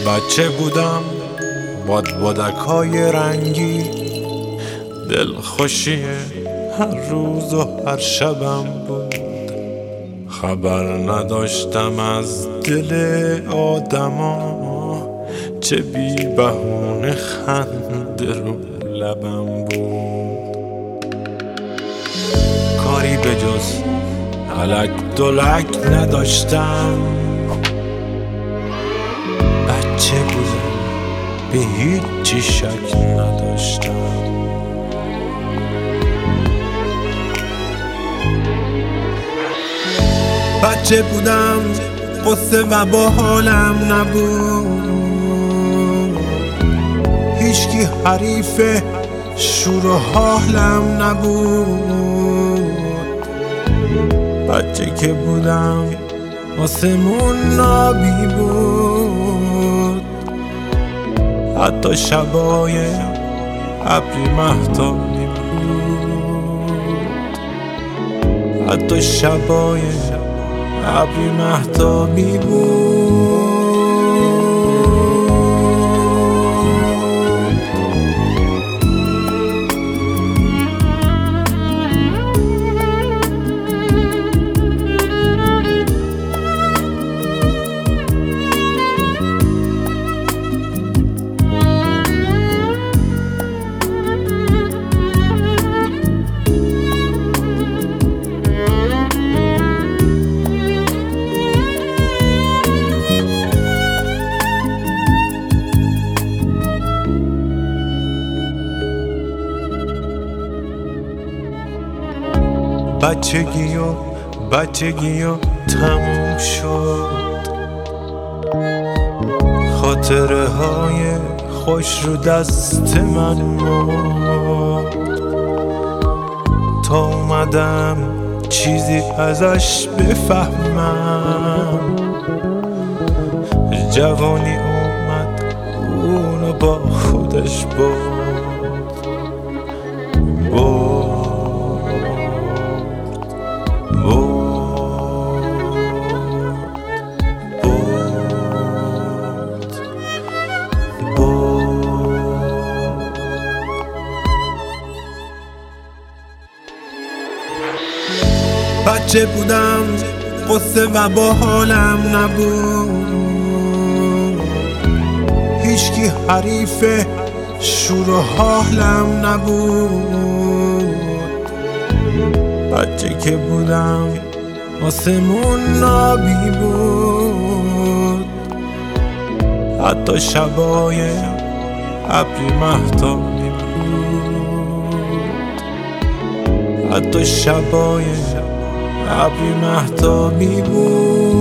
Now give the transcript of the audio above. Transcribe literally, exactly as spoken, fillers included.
بچه بودم بادبادک های رنگی، دلخوشی هر روز و هر شبم بود. خبر نداشتم از دل آدما، چه بی بهونه خنده رو لبم بود. کاری به جز الک دلک نداشتم، بچه بودم به هیچی شک نداشتم. بچه بودم قصه و با حالم نبود، هیچکی حریف شور و حالم نبود. بچه که بودم آسمون نابی بود، حتی شبای ابری مهتابی بود، حتی شبای ابری مهتابی بود. بچگی و بچگی و تموم شد، خاطره های خوش رو دست من مرد. تا اومدم چیزی ازش بفهمم، جوانی اومد اونو با خودش برد. بچه بودم قصه و با حالم نبود، هیچکی حریف شور و حالم نبود. بچه که بودم آسمون نابی بود، حتی شبای ابری مهتابی بود، حتی شبای ابری مهتابی بود.